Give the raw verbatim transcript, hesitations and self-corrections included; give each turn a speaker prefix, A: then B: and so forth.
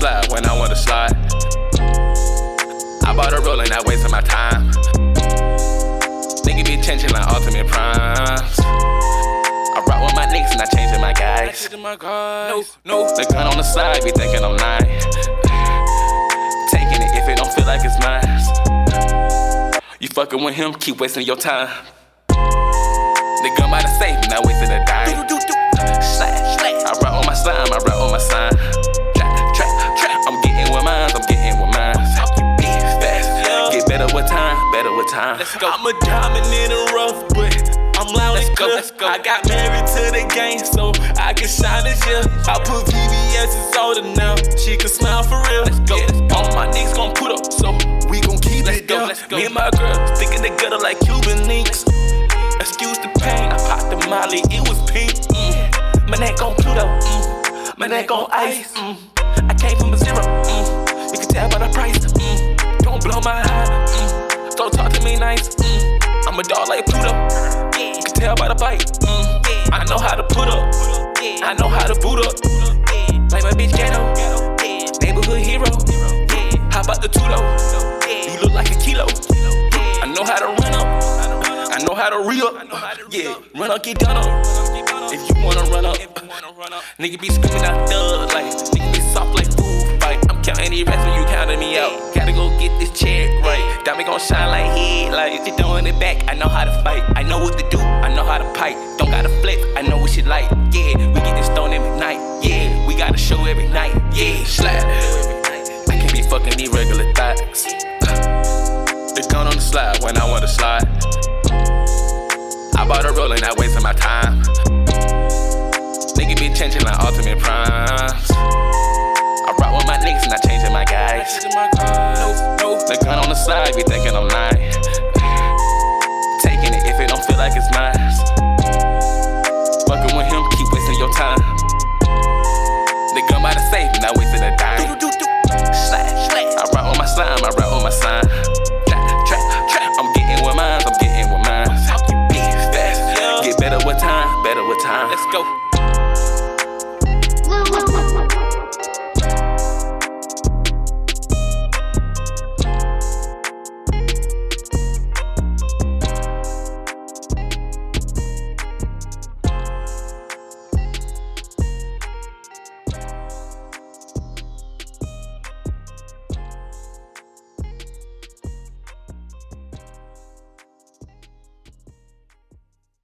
A: slide when I wanna slide. I bought a roll and not wasting my time. Nigga be changing like ultimate primes. I rock with my niggas and I changing my guys. No, no, the gun on the side, be thinking I'm lying. Taking it if it don't feel like it's mine. You fucking with him, keep wasting your time. The gun by the safe, not wasting a dime. I rock on my slime, I rock on my sign. Trap, trap, trap. I'm getting with mine, I'm getting with mine. Fast, get better with time, better with time.
B: Let's go. I'm a diamond in the rough, but I'm loud and clear. I got married to the game, so I can shine this year. I put V V S's older now, she can smile for real. Let's go. Yeah. All my niggas gon' put up, so we gon' keep let's it go, let's go. Me and my girl sticking together like Cuban links. Excuse the pain, I popped the molly, it was pink. Mm. My neck gon' Pluto, mm. My neck gon' ice. Mm. I came from a zero, mm. You can tell by the price. Mm. Don't blow my high, mm. Don't talk to me nice. Mm. I'm a dog like Pluto. You can tell by the bite. Mm. I know how to put up. I know how to boot up. Like my bitch Ghetto. Neighborhood hero. How about the Tudo? You look like a kilo. I know how to run up. I know how to re-up. Yeah, run up, get done up. If you wanna run up. Nigga be screaming out thug like. Nigga be soft like food fight. I'm counting these rats when you counting me out. Gotta go get this check right. Diamond gon' shine like headlights. She throwing it back, I know how to fight. I know what to do, I know how to pipe. Don't gotta flex, I know what she like. Yeah, we get this stone every night. Yeah, we got a show every night. Yeah, slap. I can't be fucking these regular thoughts. The gun on the slide when I wanna slide. I bought a roll and not wasting my time. Nigga be changing like ultimate primes. I rock with my niggas and I changing my guys. No, no, the gun on the side, be thinking I'm lying. Taking it if it don't feel like it's mine.